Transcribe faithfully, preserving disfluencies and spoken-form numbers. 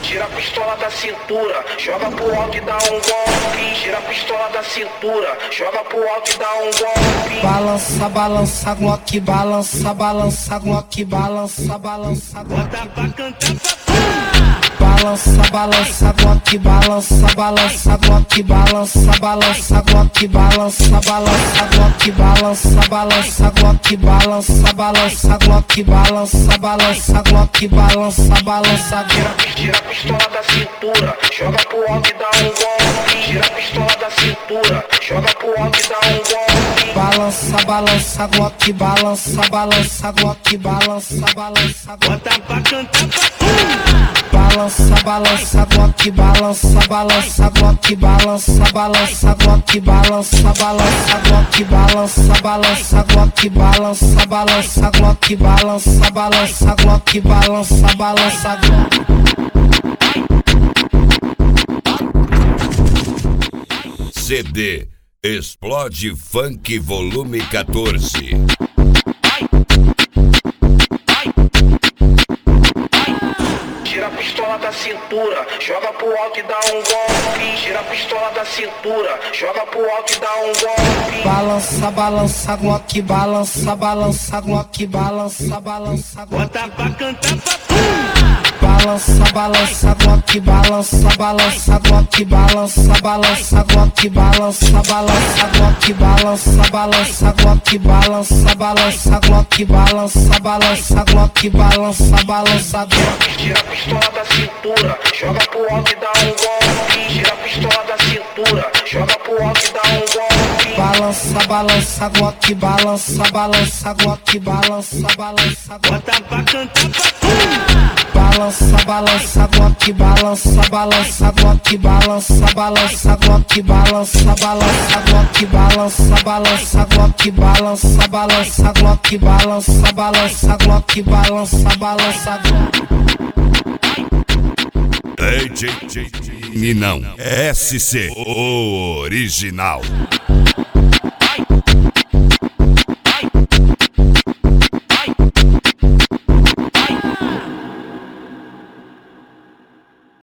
Tira a pistola da cintura, joga pro alto e dá um golpe. Tira a pistola da cintura, joga pro alto e dá um golpe. Balança, balança, Glock, balança, balança, Glock, balança, balança, Glock. Bota pra cantar, papai. Balança, balança, Glock, balança, balança, Glock, balança, balança, Glock, balança, balança, Glock, balança, balança, Glock, balança, balança, Glock, balança, balança, Glock, balança, balança. Tira a pistola da cintura, joga pro alto e dá um golpe. Tira a pistola da cintura, joga pro alto e dá um golpe. Balança, balança, Glock, balança, balança, Glock, balança, balança, Bota pra cantar, papai. balança, balança, Glock, balança, balança, Glock, balança, balança, Glock, balança, balança, Glock, balança, balança, Glock, balança, balança, Glock, balança, balança, Glock, balança, balança. C D Explode Funk Volume quatorze. Tira a pistola da cintura, joga pro alto e dá um golpe. Tira a pistola da cintura, joga pro alto e dá um golpe. Balança, balança, Glock, balança, balança, Glock, balança, balança, Glock. Bota pra cantar, papai. Balança, balança, Glock, balança, balança, Glock, balança, balança, Glock, balança, balança, Glock, balança, balança, Glock, balança, balança, Glock, balança, balança, Glock, balança, balança. Tira a pistola da cintura, joga pro alto e dá um golpe. Tira a pistola da cintura, joga pro alto e dá um golpe. Balança, balança, Glock, balança, balança, Glock, balança, balança, Bota pra cantar, papai. balança, balança, Glock, balança, balança, Glock, balança, balança, Glock, balança, balança, Glock, balança, balança, Glock, balança, balança, Glock, balança, balança, Glock, balança, balança. D J E não, S C, o original.